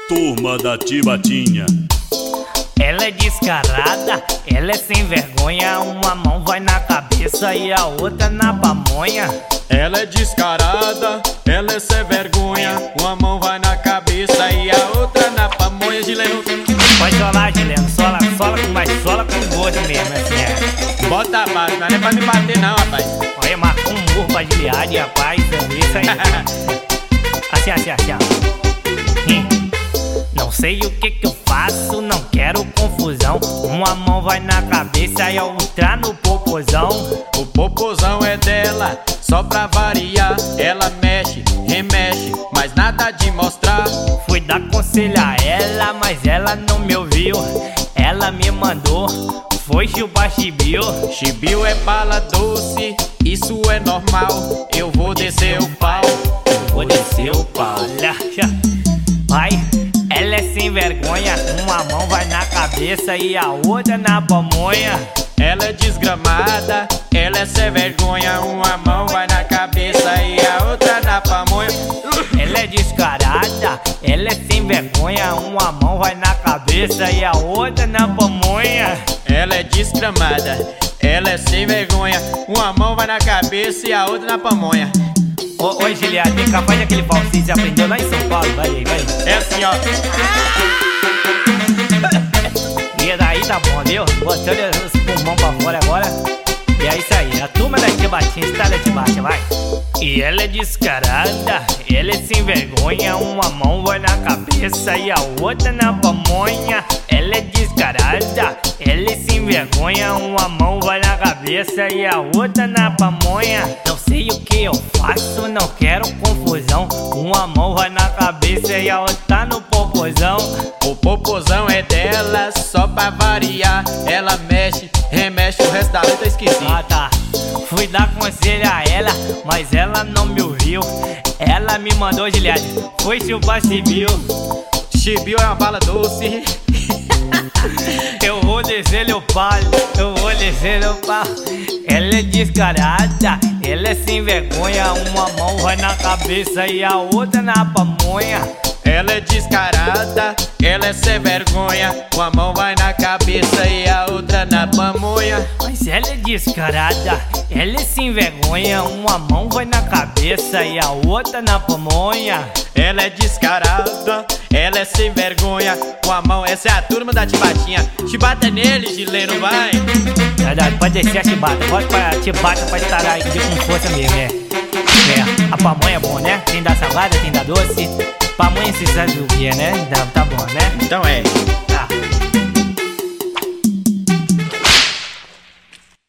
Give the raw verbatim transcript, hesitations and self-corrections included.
Turma da Tibatinha. Ela é descarada, ela é sem vergonha. Uma mão vai na cabeça e a outra na pamonha. Ela é descarada, ela é sem vergonha. Uma mão vai na cabeça e a outra na pamonha. Gileno, pode solar, Gileno, sola, sola com mais, sola com gosto mesmo, assim é. bota abaixo, não é pra me bater não, rapaz. Olha, marcou um murro pra Giliade, rapaz, isso aí. Assim, assim, assim, ó. Hum. Não sei o que que eu faço, não quero confusão. Uma mão vai na cabeça e a outra no popozão. O popozão é dela, só pra variar. Ela mexe, remexe, mas nada de mostrar. Fui dar conselho a ela, mas ela não me ouviu. Ela me mandou, foi chupar chibio. Chibio é bala doce, isso é normal. Eu vou descer o pau, eu vou descer o pau. Olha, vai. Ela é sem vergonha, uma mão vai na cabeça e a outra na pamonha. Ela é desgramada, ela é sem vergonha. Uma mão vai na cabeça e a outra na pamonha. Ela é descarada, ela é sem vergonha. Uma mão vai na cabeça e a outra na pamonha. Ela é desgramada, ela é sem vergonha. Uma mão vai na cabeça e a outra na pamonha. Ô, ô Giliade, vem cá, faz aquele falsinho, você aprendeu lá em São Paulo, vai aí, vai. É assim, ó. E daí tá bom, viu? Botando os pulmão pra fora agora. E é isso aí, a turma da Tibatinha está na Tibatinha, vai. E ela é descarada, ela é sem vergonha. Uma mão vai na cabeça e a outra na pamonha. Ela é descarada, ela é sem vergonha. Uma mão vai na cabeça e a outra na pamonha. Não sei o que eu faço, não quero confusão. Uma mão vai na cabeça e a outra no popozão. O popozão é dela, só pra variar. Ela mexe, remexe, o resto da letra eu esqueci. Ah tá, fui dar conselho a ela, mas ela não me ouviu. Ela me mandou, Giliade, foi chupar chibio. Chibio é uma bala doce. Eu vou descer meu pau, eu vou descer meu pau. Ela é descarada, ela é sem vergonha. Uma mão vai na cabeça e a outra na pamonha. Ela é descarada, ela é sem vergonha. Uma mão vai na cabeça e a outra na pamonha. Mas ela é descarada, ela é sem vergonha. Uma mão vai na cabeça e a outra na pamonha. Ela é descarada, ela é sem vergonha. Uma mão, essa é a turma da Tibatinha. Chibata nele, Gileno, vai. Verdade, pode descer a chibata, bota pra chibata pra estourar aqui com força mesmo, é. É, a pamonha é bom, né? Tem da salgada, tem da doce. Pamonha, você sabe o que é, né? Tá, tá bom, né? Então é.